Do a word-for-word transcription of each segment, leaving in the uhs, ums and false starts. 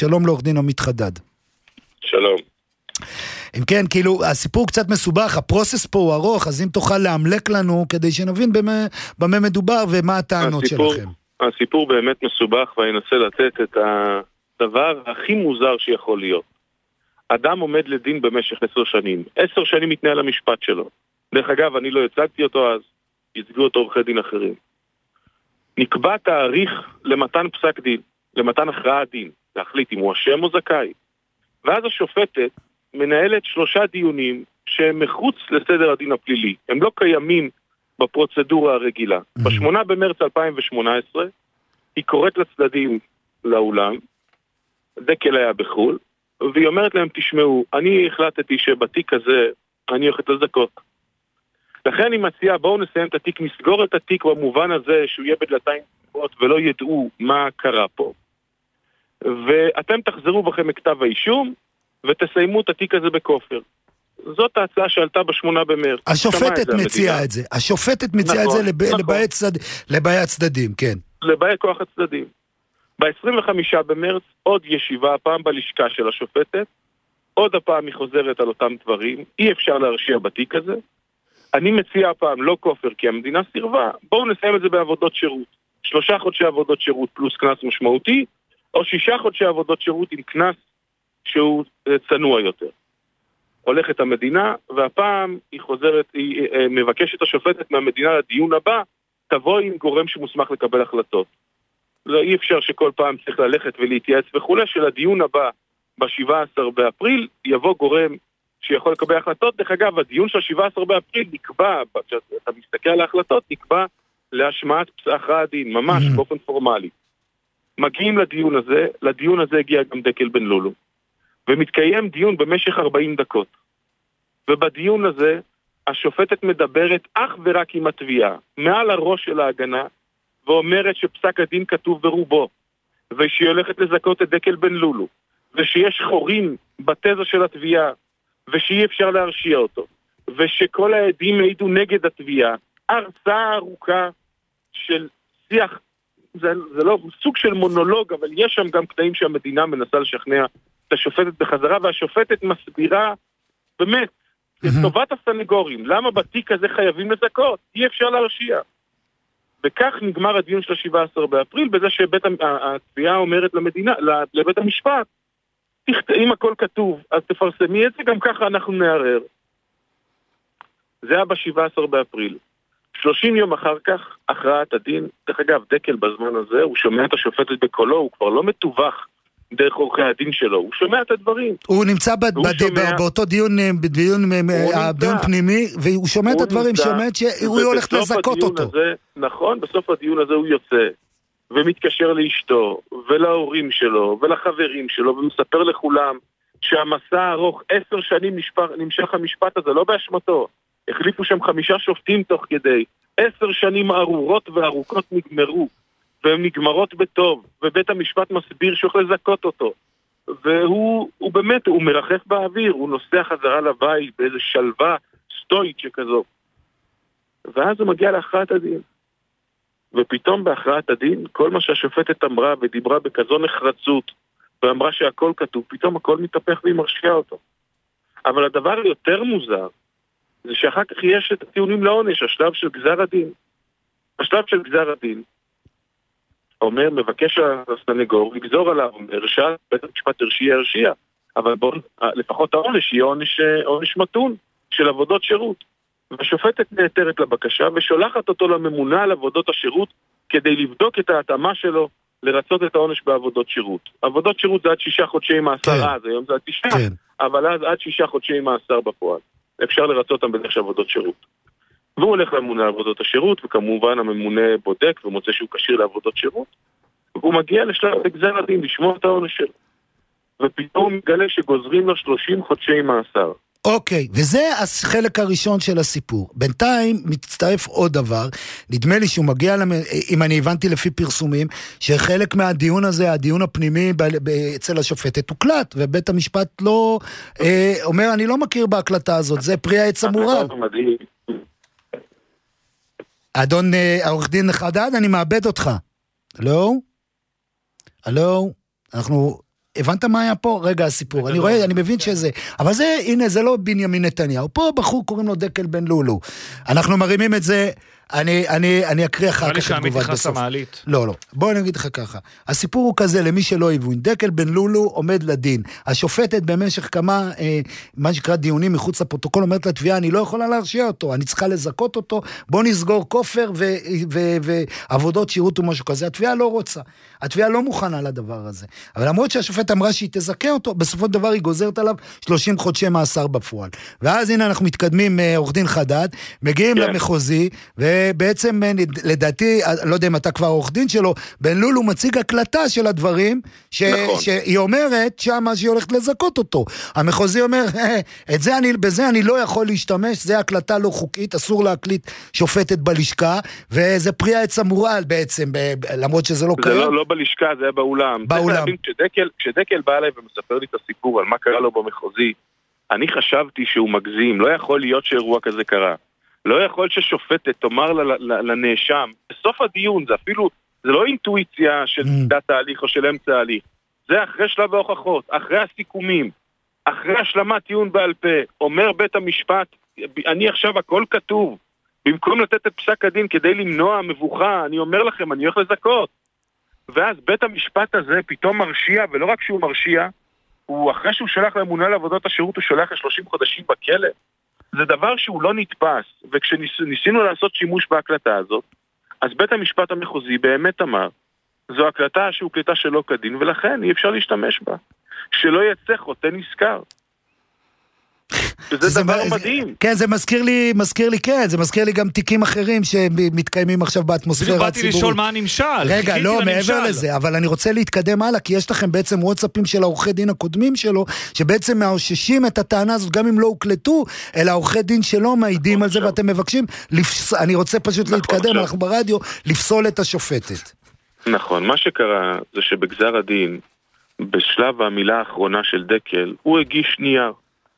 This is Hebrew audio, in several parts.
שלום לעורך דין עמית חדד. שלום. אם כן, כאילו, הסיפור קצת מסובך, הפרוסס פה הוא ארוך, אז אם תוכל להמלק לנו, כדי שנבין במה, במה מדובר ומה הטענות הסיפור, שלכם. הסיפור באמת מסובך, ואני אנסה לתת את הדבר הכי מוזר שיכול להיות. אדם עומד לדין במשך עשר שנים. עשר שנים מתנהל המשפט שלו. דרך אגב, אני לא הצגתי אותו אז, יצגו אותו עורכי דין אחרים. נקבע תאריך למתן פסק דין, למתן הכרעת דין, להחליט אם הוא אשם או זכאי. ואז השופטת מנהלת שלושה דיונים שהם מחוץ לסדר הדין הפלילי. הם לא קיימים בפרוצדורה הרגילה. Mm-hmm. בשמונה במרץ אלפיים ושמונה עשרה היא קוראת לצדדים לאולם, דקל היה בחול, והיא אומרת להם, תשמעו, אני החלטתי שבתיק הזה אני הולכת לזכות. לכן אני מציע, בואו נסיים את התיק, נסגור את התיק במובן הזה שהוא יהיה בדלתיים פתוחות ולא ידעו מה קרה פה. ואתם תחזרו בכם מכתב האישום ותסיימו את התיק הזה בכופר. זאת ההצעה שעלתה בשמונה במרץ. השופטת מציעה את זה. השופטת מציעה את זה לבאי הצדדים, כן. לבאי כוח הצדדים. ב-עשרים וחמישה במרץ עוד ישיבה, הפעם בלשכה של השופטת, עוד הפעם היא חוזרת על אותם דברים, אי אפשר להרשיע בתיק הזה. אני מציע הפעם לא כופר כי המדינה סירבה, בואו נסיים את זה בעבודות שירות. שלושה חודשי עבודות שירות פלוס קנס משמעותי, או שישה חודשי עבודות שירות עם קנס שהוא צנוע יותר. הולכת המדינה, והפעם היא חוזרת, היא מבקשת השופטת מהמדינה לדיון הבא, תבוא עם גורם שמוסמך לקבל החלטות. לא, אי אפשר שכל פעם צריך ללכת ולהתייעץ וכולי, שלדיון הבא ב-שבעה עשר באפריל יבוא גורם שיכול לקבל החלטות. דרך אגב, הדיון של ה-שבעה עשר באפריל נקבע, כשאתה מסתכל על ההחלטות, נקבע להשמעת הכרעת דין, ממש mm-hmm. באופן פורמלי. מגיעים לדיון הזה, לדיון הזה הגיע גם דקל בן לולו, ומתקיים דיון במשך ארבעים דקות. ובדיון הזה השופטת מדברת אך ורק עם התביעה, מעל הראש של ההגנה, ואומרת שפסק הדין כתוב ברובו, ושהיא הולכת לזכות את דקל בן לולו, ושיש חורים בתזה של התביעה, ושאי אפשר להרשיע אותו, ושכל העדים העידו נגד התביעה. הרצאה ארוכה של שיח, זה, זה לא סוג של מונולוג, אבל יש שם גם קטעים שהמדינה מנסה לשכנע את השופטת בחזרה, והשופטת מסבירה באמת, לטובת הסנגורים, למה בתיק הזה חייבים לזכות? אי אפשר להרשיע. וכך נגמר הדיון של ה-שבעה עשר באפריל, בזה שבית התביעה אומרת למדינה, לבית המשפט, אם הכל כתוב, אז תפרסמי את זה, גם ככה אנחנו נערער. זה היה ב-שבעה עשר באפריל. שלושים יום אחר כך, הכרעת הדין, דרך אגב, דקל בזמן הזה, הוא שומע את השופטת בקולו, הוא כבר לא מתווך דרך עורכי הדין שלו, הוא שומע את הדברים. הוא נמצא באותו דיון, בדיון פנימי, והוא שומע את הדברים, שומע שהוא הולך לזכות אותו. נכון, בסוף הדיון הזה הוא יוצא, ומתקשר לאשתו, ולהורים שלו, ולחברים שלו, ומספר לכולם, שהמסע הארוך, עשר שנים נמשך המשפט הזה, לא באשמתו. החליפו שם חמישה שופטים תוך כדי. עשר שנים ארורות וארוכות נגמרו, והן נגמרות בטוב, ובית המשפט מסביר שהוא יכול לזכות אותו. והוא הוא באמת, הוא מרחף באוויר, הוא נוסע חזרה לבית באיזו שלווה סטואית שכזו. ואז הוא מגיע להכרעת הדין. ופתאום בהכרעת הדין, כל מה שהשופטת אמרה ודיברה בכזו נחרצות, ואמרה שהכל כתוב, פתאום הכל מתהפך והיא מרשיעה אותו. אבל הדבר יותר מוזר, זה שאחר כך יש את הטיעונים לעונש, השלב של גזר הדין. השלב של גזר הדין, אומר, מבקש הסנגור, לגזור עליו, הרשע, בית המשפט הרשיע, הרשיע, אבל בוא, לפחות העונש יהיה עונש, עונש מתון של עבודות שירות. והשופטת נעתרת לבקשה ושולחת אותו לממונה על עבודות השירות כדי לבדוק את ההתאמה שלו לרצות את העונש בעבודות שירות. עבודות שירות זה עד שישה חודשי מאסר, כן. אז היום זה עד תשעה, כן. אבל אז עד שישה חודשי מאסר בפועל. אפשר לרצות אותם בדרך של עבודות שירות. והוא הולך לממונה על עבודות השירות, וכמובן הממונה בודק ומוצא שהוא כשיר לעבודות שירות, והוא מגיע לשלב גזר הדין לשמוע את העונש שלו. ופתאום הוא מגלה שגוזרים לו שלושים חודשי מאסר. אוקיי, וזה החלק הראשון של הסיפור. בינתיים מצטרף עוד דבר, נדמה לי שהוא מגיע, אם אני הבנתי לפי פרסומים, שחלק מהדיון הזה, הדיון הפנימי אצל השופטת הוקלט, ובית המשפט לא אה, אומר, אני לא מכיר בהקלטה הזאת, זה פרי העץ המורל. אדון העורך דין חדד, אני מאבד אותך. הלו? הלו? אנחנו הבנת מה היה פה? רגע, הסיפור. אני רואה, אני מבין שזה, אבל זה, הנה, זה לא בנימין נתניהו. פה בחור קוראים לו דקל בן לולו. אנחנו מרימים את זה, אני, אני, אני אקריא אחר כך את תגובת בסוף. לא, לא. בואו נגיד לך ככה. הסיפור הוא כזה, למי שלא הבין, דקל בן לולו עומד לדין. השופטת במשך כמה, אה, מה שקרא דיונים מחוץ לפרוטוקול, אומרת לתביעה, אני לא יכולה להרשיע אותו, אני צריכה לזכות אותו, בוא נסגור כופר ו, ו, ו, ועבודות שירות ומשהו כזה. התביעה לא רוצה. התביעה לא מוכנה לדבר הזה. אבל למרות שהשופט אמרה שהיא תזכה אותו, בסופו של דבר היא גוזרת עליו שלושים חודשי מאסר בפועל. ואז הנה אנחנו מתקדמים, עורך דין חדד, מגיעים yeah. למחוזי, ובעצם לדעתי, לא יודע אם אתה כבר עורך דין שלו, בן לולו מציג הקלטה של הדברים, ש... נכון. שהיא אומרת שמה שהיא הולכת לזכות אותו. המחוזי אומר, את זה אני, בזה אני לא יכול להשתמש, זה הקלטה לא חוקית, אסור להקליט שופטת בלשכה, וזה פרי העץ המורעל בעצם, ב... למרות שזה לא קיים. זה לא, לא בלשכה, זה היה באולם. באולם. כשדקל, כשדקל בא אליי ומספר לי את הסיפור על מה קרה לו במחוזי, אני חשבתי שהוא מגזים, לא יכול להיות שאירוע כזה קרה. לא יכול ששופטת תאמר לנאשם, בסוף הדיון, זה אפילו, זה לא אינטואיציה של דת תהליך או של אמצע תהליך, זה אחרי שלב ההוכחות, אחרי הסיכומים, אחרי השלמת טיעון בעל פה, אומר בית המשפט, אני עכשיו הכל כתוב, במקום לתת את פסק הדין כדי למנוע מבוכה, אני אומר לכם, אני הולך לזכות. ואז בית המשפט הזה פתאום מרשיע, ולא רק שהוא מרשיע, הוא אחרי שהוא שולח לממונה לעבודות השירות, הוא שולח ל-שלושים חודשים בכלא. זה דבר שהוא לא נתפס, וכשניסינו לעשות שימוש בהקלטה הזאת, אז בית המשפט המחוזי באמת אמר, זו הקלטה שהוא קלטה שלא כדין, ולכן אי אפשר להשתמש בה. שלא יצא חוטא נזכר. זה דבר מדהים. כן, זה מזכיר לי, מזכיר לי, כן, זה מזכיר לי גם תיקים אחרים שמתקיימים עכשיו באטמוספירה הציבורית. באתי לשאול מה הנמשל. רגע, לא, מעבר לזה, אבל אני רוצה להתקדם הלאה, כי יש לכם בעצם וואטסאפים של העורכי דין הקודמים שלו, שבעצם מאוששים את הטענה הזאת, גם אם לא הוקלטו, אלא העורכי דין שלו מעידים על זה, ואתם מבקשים, אני רוצה פשוט להתקדם, אנחנו ברדיו, לפסול את השופטת. נכון, מה שקרה זה שבגזר הדין, בשלב המילה האחרונה של דקל, הוא הגיש נייר.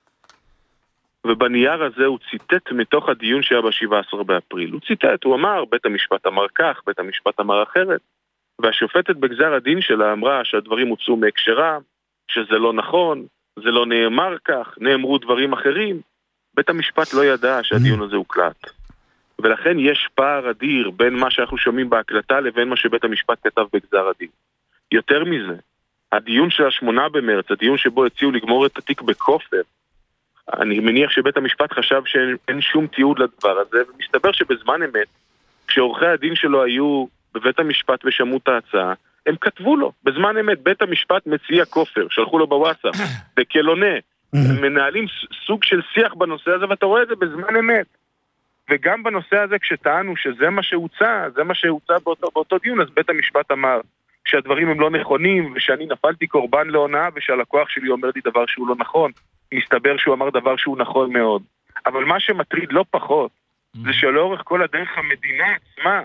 ובנייר הזה הוא ציטט מתוך הדיון שהיה ב-שבעה עשר באפריל. הוא ציטט, הוא אמר, בית המשפט אמר כך, בית המשפט אמר אחרת. והשופטת בגזר הדין שלה אמרה שהדברים הוצאו מהקשרה, שזה לא נכון, זה לא נאמר כך, נאמרו דברים אחרים. בית המשפט לא ידע שהדיון הזה הוקלט. ולכן יש פער אדיר בין מה שאנחנו שומעים בהקלטה לבין מה שבית המשפט כתב בגזר הדין. יותר מזה, הדיון של השמונה במרץ, הדיון שבו הציעו לגמור את התיק בכופר, אני מניח שבית המשפט חשב שאין שום תיעוד לדבר הזה, ומסתבר שבזמן אמת, כשעורכי הדין שלו היו בבית המשפט ושמעו את ההצעה, הם כתבו לו, בזמן אמת, בית המשפט מציע כופר, שלחו לו בוואטסאפ, בקלונה, מנהלים סוג של שיח בנושא הזה, ואתה רואה את זה בזמן אמת. וגם בנושא הזה, כשטענו שזה מה שהוצא, זה מה שהוצא באותו, באותו דיון, אז בית המשפט אמר שהדברים הם לא נכונים, ושאני נפלתי קורבן להונאה, ושהלקוח שלי אומר לי דבר שהוא לא נכון. מסתבר שהוא אמר דבר שהוא נכון מאוד. אבל מה שמטריד לא פחות, זה שלאורך כל הדרך המדינה עצמה,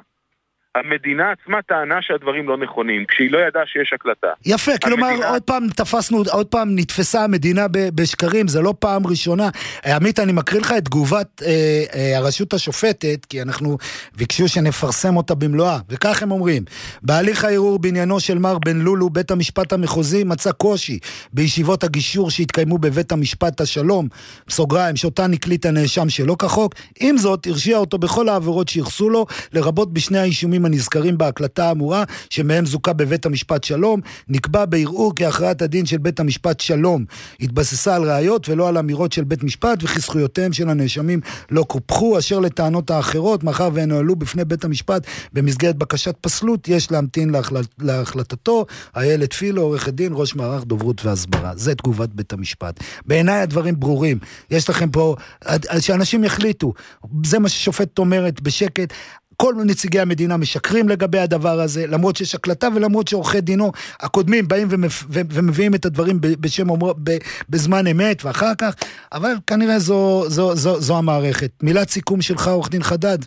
המדינה עצמה טענה שהדברים לא נכונים, כשהיא לא ידעה שיש הקלטה. יפה, כלומר, עוד פעם תפסנו, עוד פעם נתפסה המדינה בשקרים, זה לא פעם ראשונה. עמית, אני מקריא לך את תגובת אה, אה, הרשות השופטת, כי אנחנו ביקשו שנפרסם אותה במלואה, וכך הם אומרים, בהליך הערעור בעניינו של מר בן לולו, בית המשפט המחוזי מצא קושי בישיבות הגישור שהתקיימו בבית המשפט השלום, בסוגריים, שאותה נקליט הנאשם שלא כחוק, עם זאת, הרשיע אותו בכל העבירות שיחסו לו, לרבות בשני האישומים הנזכרים בהקלטה האמורה, שמהם זוכה בבית המשפט שלום, נקבע בערעור כי הכרעת הדין של בית המשפט שלום התבססה על ראיות ולא על אמירות של בית משפט, וכי זכויותיהם של הנאשמים לא קופחו, אשר לטענות האחרות, מאחר והן הועלו בפני בית המשפט במסגרת בקשת פסלות, יש להמתין להחלט, להחלטתו. איילת פילו, עורך הדין, ראש מערך דוברות והסברה. זה תגובת בית המשפט. בעיניי הדברים ברורים. יש לכם פה, שאנשים יחליטו. זה מה ששופט אומרת בשקט. כל נציגי המדינה משקרים לגבי הדבר הזה, למרות שיש הקלטה ולמרות שעורכי דינו הקודמים באים ומביאים את הדברים בשם אומר, בזמן אמת ואחר כך, אבל כנראה זו, זו, זו, זו המערכת. מילת סיכום שלך, עורך דין חדד.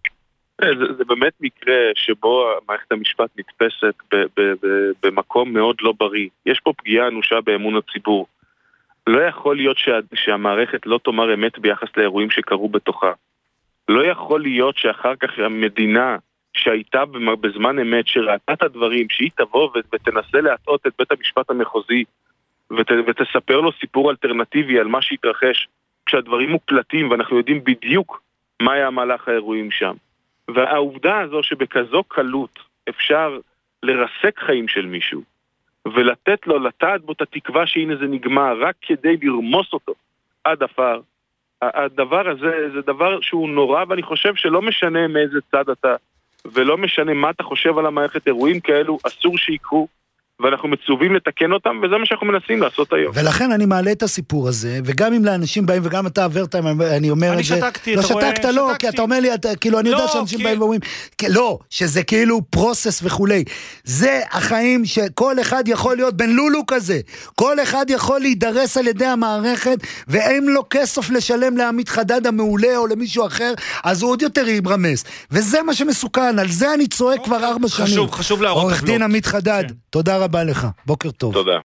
זה, זה באמת מקרה שבו מערכת המשפט נתפסת ב, ב, ב, במקום מאוד לא בריא. יש פה פגיעה אנושה באמון הציבור. לא יכול להיות שה, שהמערכת לא תאמר אמת ביחס לאירועים שקרו בתוכה. לא יכול להיות שאחר כך המדינה שהייתה בזמן אמת, שראתה את הדברים, שהיא תבוא ותנסה להטעות את בית המשפט המחוזי, ות, ותספר לו סיפור אלטרנטיבי על מה שהתרחש, כשהדברים מוקלטים ואנחנו יודעים בדיוק מה היה המהלך האירועים שם. והעובדה הזו שבכזו קלות אפשר לרסק חיים של מישהו, ולתת לו, לטעת בו את התקווה שהנה זה נגמר, רק כדי לרמוס אותו עד אפר, הדבר הזה זה דבר שהוא נורא, ואני חושב שלא משנה מאיזה צד אתה, ולא משנה מה אתה חושב על המערכת, אירועים כאלו אסור שיקרו, ואנחנו מצווים לתקן אותם, וזה מה שאנחנו מנסים לעשות היום. ולכן אני מעלה את הסיפור הזה, וגם אם לאנשים באים, וגם אתה עברת, אני אומר את זה... אני שתקתי, לא אתה רואה? שתקת, לא, כי אתה אומר לי, כאילו, אני יודע שאנשים באים ואומרים, לא, שזה כאילו פרוסס וכולי. זה החיים שכל אחד יכול להיות בן לולו כזה. כל אחד יכול להידרס על ידי המערכת, ואין לו כסף לשלם לעמית חדד המעולה, או למישהו אחר, אז הוא עוד יותר יברמס. וזה מה שמסוכן, על זה אני צועק כבר ארבע שנים. חשוב, חשוב להראות עורך דין עמית חדד, תודה רבה לך, בוקר טוב. תודה.